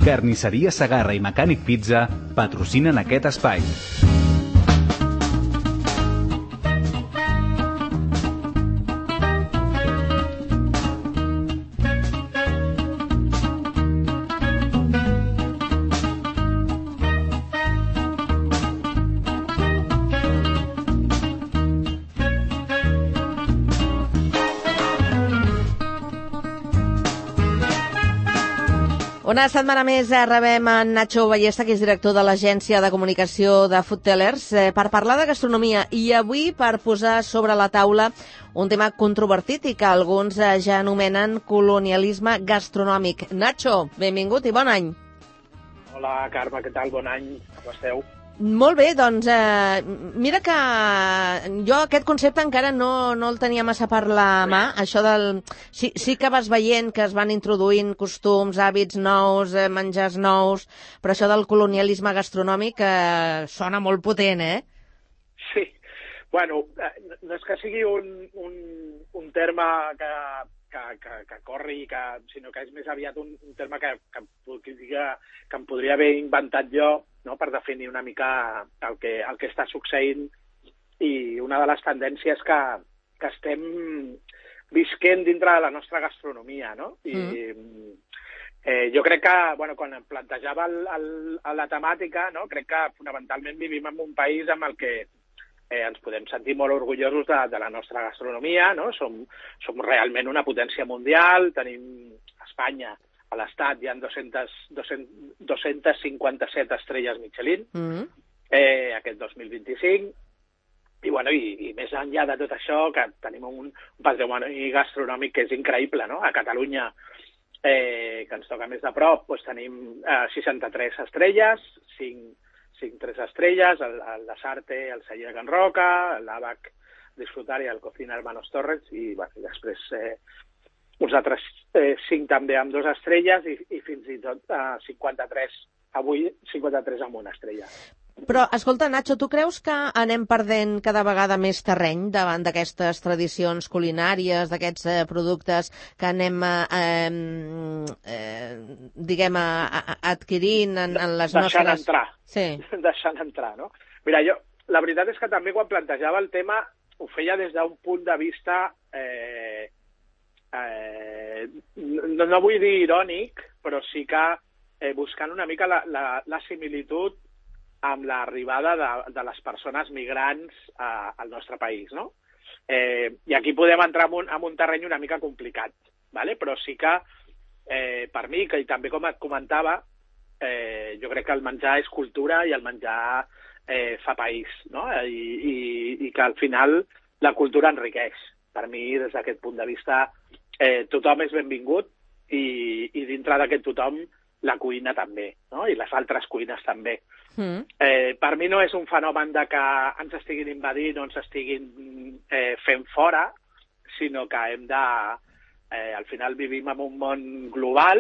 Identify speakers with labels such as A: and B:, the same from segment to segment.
A: Carnisseria Segarra i Mecànic Pizza patrocinen aquest espai.
B: Una setmana més rebem en Nacho Ballesta, que és director de l'agència de comunicació de Food Tellers, per parlar de gastronomia i avui per posar sobre la taula un tema controvertit i que alguns ja anomenen colonialisme gastronòmic. Nacho, benvingut i bon any.
C: Hola, Carme, què tal? Bon any, com esteu?
B: Molt bé, doncs mira que jo aquest concepte encara no el tenia massa per la mà, això del... Sí que vas veient que es van introduint costums, hàbits nous, menjars nous, però això del colonialisme gastronòmic sona molt potent,
C: Sí, bueno, no és que sigui un terme que corri, sinó que és més aviat un terme que em podria haver inventat jo, no?, per definir una mica el que està succeint i una de les tendències que estem visquent dintre de la nostra gastronomia, no? Jo crec que, bueno, quan em plantejava la temàtica, no?, crec que fonamentalment vivim en un país amb el que ens podem sentir molt orgullosos de la nostra gastronomia, no? Som realment una potència mundial, tenim Espanya, a l'Estat hi ha 257 estrelles Michelin aquest 2025, i, bueno, i més enllà de tot això, que tenim un patrimoni gastronòmic que és increïble, no? A Catalunya, que ens toca més de prop, doncs tenim 63 estrelles, 5 3 estrelles, el Lasarte, el Celler Can Roca, l'Àbac Disfrutari, el Cocina Hermanos Torres, i, bueno, després uns altres 5 també amb 2 estrelles i fins i tot 53, avui 53 amb 1 estrella.
B: Però, escolta, Nacho, tu creus que anem perdent cada vegada més terreny davant d'aquestes tradicions culinàries, d'aquests productes que anem, diguem, adquirint en les nostres...
C: Deixant entrar.
B: Sí.
C: Deixant entrar, no? Mira, jo, la veritat és que també quan plantejava el tema ho feia des d'un punt de vista... no vull dir irònic, però sí que buscant una mica la similitud amb l'arribada de les persones migrants al nostre país, no? I aquí podem entrar en un terreny una mica complicat, ¿vale? Però sí que, per mi, que també com et comentava, jo crec que el menjar és cultura i el menjar fa país, no? I que al final la cultura enriqueix. Per mi, des d'aquest punt de vista, tothom és benvingut i dintre d'aquest tothom la cuina també, no? I les altres cuines també. Per mi no és un fenomen de que ens estiguin invadint o ens estiguin fent fora, sinó que hem de... al final vivim en un món global,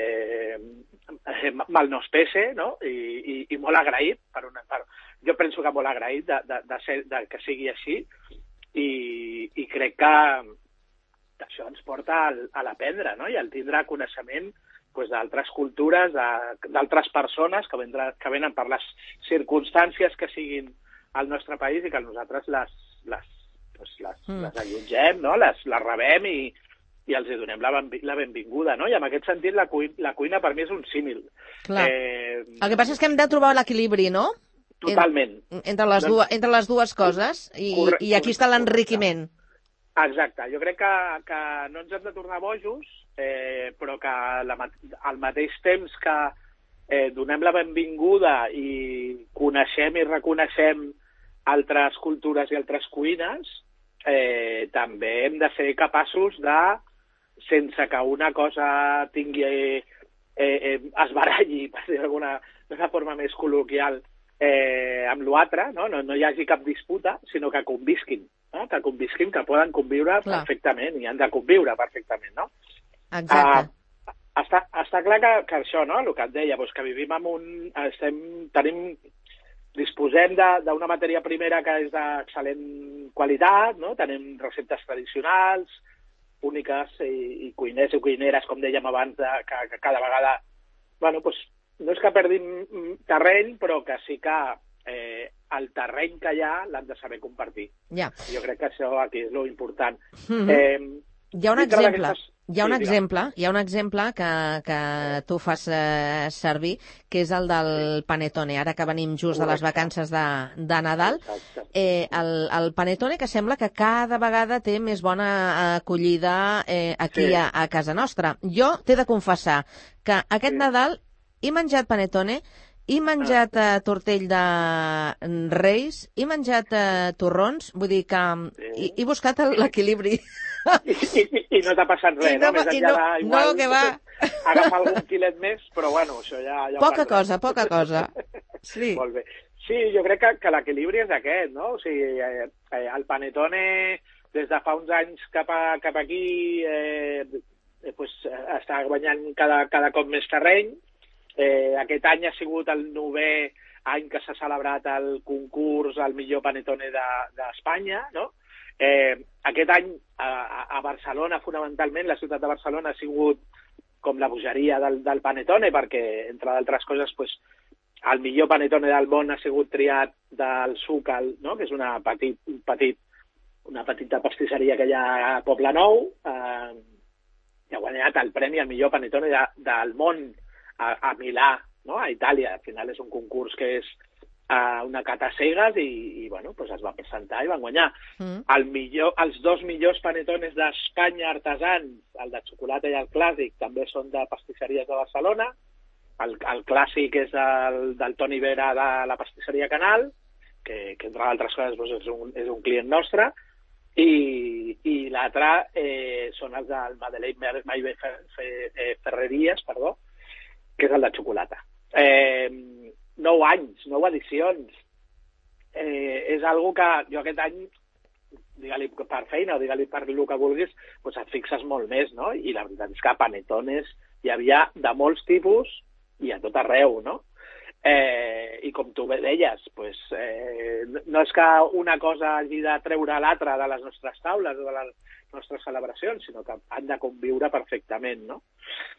C: mal nos pese, no? I molt agraït, jo penso que molt agraït de que sigui així, i crec que això ens porta a l'aprendre, no? I al tindre coneixement d'altres cultures, d'altres persones que venen per les circumstàncies que siguin al nostre país i que nosaltres les allotgem, no? Les rebem i els donem la benvinguda, no? I en aquest sentit la cuina per mi és un símil.
B: Clar. El que passa és que hem de trobar l'equilibri, no?
C: Totalment.
B: Entre les dues coses, i aquí està l'enriquiment.
C: Exacte. Jo crec que no ens hem de tornar bojos, però que al mateix temps que donem la benvinguda i coneixem i reconeixem altres cultures i altres cuines, també hem de ser capaços de, sense que una cosa tingui es baralli, per dir d'una forma més col·loquial, amb l'altre, no hi hagi cap disputa, sinó que convisquin, no? Que convisquin, que poden conviure perfectament i han de conviure perfectament, no?
B: Exacte.
C: Està clar que això, no?, el que et deia, que vivim disposem d'una matèria primera que és d'excel·lent qualitat, no? Tenim receptes tradicionals, úniques, i cuiners i cuineres, com dèiem abans, que cada vegada bueno, doncs, no és que perdim terreny, però que sí que el terreny que hi ha l'han de saber compartir.
B: Ja.
C: Jo crec que això aquí és lo important.
B: Hi ha un exemple que tu fas servir, que és el del panetone, ara que venim just de les vacances de Nadal. El panetone, que sembla que cada vegada té més bona acollida aquí a casa nostra. Jo t'he de confessar que aquest Nadal he menjat panetone, he menjat tortell de reis, he menjat torrons, vull dir que he buscat l'equilibri.
C: I no t'ha passat res, no? Més enllà
B: no, que va.
C: Agafar algun quilet més, però bueno, això ja
B: poca cosa. Sí.
C: Molt bé. Sí, jo crec que l'equilibri és aquest, no? O sigui, el panetone, des de fa uns anys cap aquí, pues, està guanyant cada cop més terreny. Aquest any ha sigut el 9è any que s'ha celebrat el concurs al millor panetone d'Espanya, no? Aquest any a Barcelona, fonamentalment, la ciutat de Barcelona ha sigut com la bogeria del panetone, perquè, entre d'altres coses, pues, el millor panetone del món ha sigut triat del Sucal, no? Que és una petita pastisseria que hi ha a Poblenou, i ha guanyat el premi al millor panetone del món a Milà, no? A Itàlia. Al final és un concurs que és una cata cegues i bueno, pues es va presentar i van guanyar. Els 2 millors panetones d'Espanya artesans, el de xocolata i el clàssic, també són de pastisseries de Barcelona. El clàssic és del Toni Vera de la pastisseria Canal, que entre altres coses doncs, és un client nostre, i l'altre són els del Madeleine Maibé Ferreries, que és el de xocolata. 9 anys, 9 edicions. És algo que jo aquest any, digue-li per feina o digue-li per el que vulguis, doncs et fixes molt més, no? I la veritat és que panetones hi havia de molts tipus i a tot arreu, no? I com tu bé deies, doncs, no és que una cosa hagi de treure l'altra de les nostres taules o de les nostres celebracions, sinó que han de conviure perfectament, no?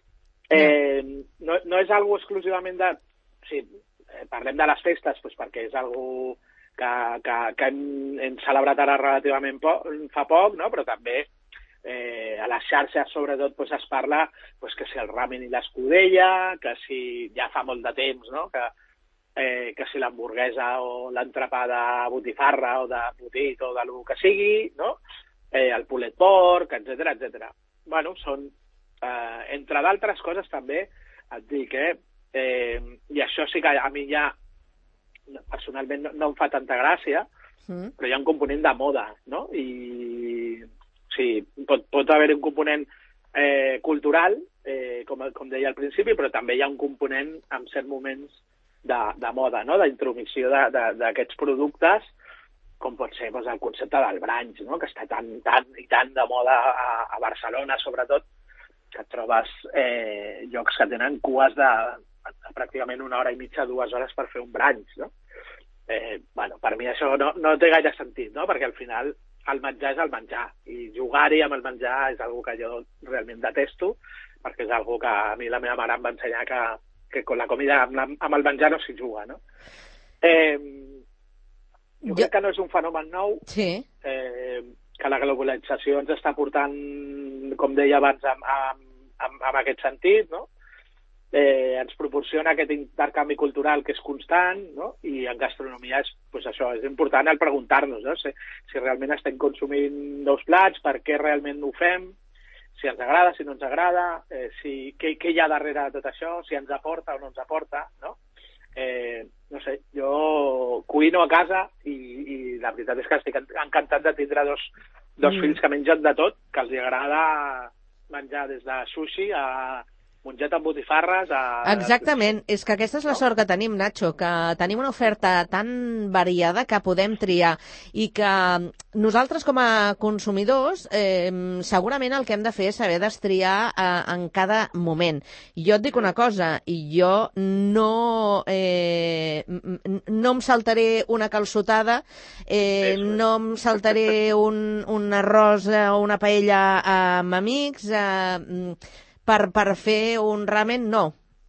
C: No és algo exclusivament de... Sí, parlem de les festes doncs perquè és algo que hem celebrat ara relativament fa poc, no? Però també a les xarxes sobretot doncs, es parla doncs, que si el ramen i l'escudella, que si ja fa molt de temps, no? Que si l'hamburguesa o l'entrepà de botifarra o de botit o del que sigui, no? El pulet porc, etc. Bueno, són entre d'altres coses també et dic, i això sí que a mi ja personalment no em fa tanta gràcia, però hi ha un component de moda, no? I sí, pot haver un component cultural, com deia al principi, però també hi ha un component en certs moments de moda, no? D'intromissió d'aquests productes, com pot ser doncs, el concepte del brunch, no? Que està tan de moda a Barcelona, sobretot, que et trobes llocs que tenen cues de pràcticament 1 hora i mitja, 2 hores per fer un brunch, no? Bueno, per mi això no té gaire sentit, no? Perquè al final el menjar és el menjar, i jugar-hi amb el menjar és una que jo realment detesto, perquè és una que a mi la meva mare em va ensenyar que con la comida, amb el menjar no s'hi juga, no? Jo crec que no és un fenomen nou, que la globalització ens està portant, com deia abans, amb aquest sentit, no? Ens proporciona aquest intercanvi cultural que és constant, no? I en gastronomia és important el preguntar-nos, no? Si realment estem consumint nous plats, per què realment ho fem, si ens agrada, si no ens agrada, què hi ha darrere de tot això, si ens aporta o no ens aporta, no? No sé, jo cuino a casa i la veritat és que estic encantat de tindre dos fills que mengen de tot, que els agrada menjar des de sushi a mongeta amb botifarres...
B: Exactament, és que aquesta és la sort que tenim, Nacho, que tenim una oferta tan variada que podem triar i que nosaltres com a consumidors segurament el que hem de fer és saber destriar en cada moment. I jo et dic una cosa, jo no em saltaré una calçotada, no em saltaré un arròs o una paella amb amics... per fer un ramen, no.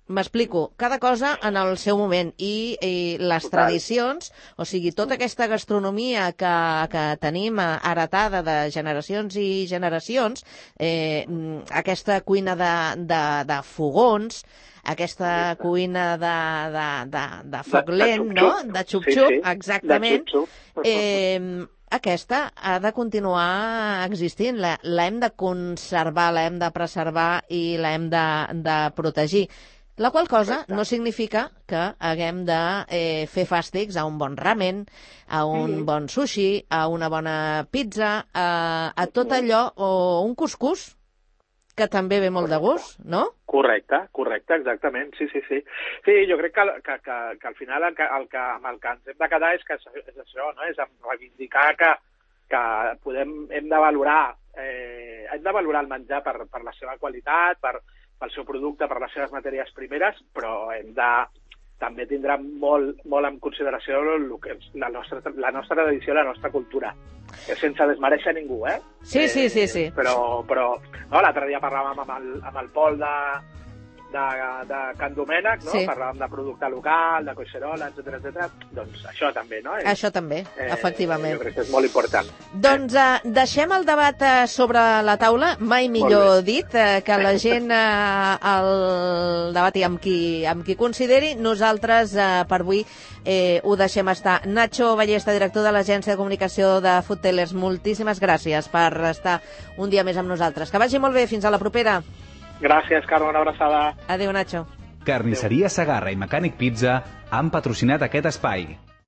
B: M'explico, cada cosa en el seu moment i les tradicions, o sigui, tota aquesta gastronomia que tenim heretada de generacions i generacions, aquesta cuina de fogons, aquesta cuina de foc lent, no? De xup-xup, exactament. Aquesta ha de continuar existint, l'hem de conservar, l'hem de preservar i l'hem de protegir. La qual cosa no significa que haguem de fer fàstics a un bon ramen, a un bon sushi, a una bona pizza, a tot allò, o un cuscús, que també ve molt de gust, no?
C: Correcte, exactament, sí. Sí, jo crec que al final amb el que ens hem de quedar és això, no? És reivindicar que hem de valorar el menjar per la seva qualitat, pel seu producte, per les seves matèries primeres, però hem de també tindrà molt en consideració el que és la nostra tradició, la nostra cultura, sense desmereixer ningú, eh?
B: Sí.
C: Però no, l'altre dia parlàvem amb el Pol de Can Domènec, no? Sí. Parlàvem de producte local, de Collserola, etcètera. Doncs això també, no?
B: Això també, efectivament.
C: Jo crec que és molt important.
B: Doncs deixem el debat sobre la taula, mai millor dit, que la gent el debati amb qui consideri. Nosaltres, per avui, ho deixem estar. Nacho Ballesta, director de l'Agència de Comunicació de Foodtellers, moltíssimes gràcies per estar un dia més amb nosaltres. Que vagi molt bé, fins a la propera.
C: Gràcies, Carme, una abraçada.
B: Adéu, Nacho.
A: Carnisseria Segarra i Mecànic Pizza han patrocinat aquest espai.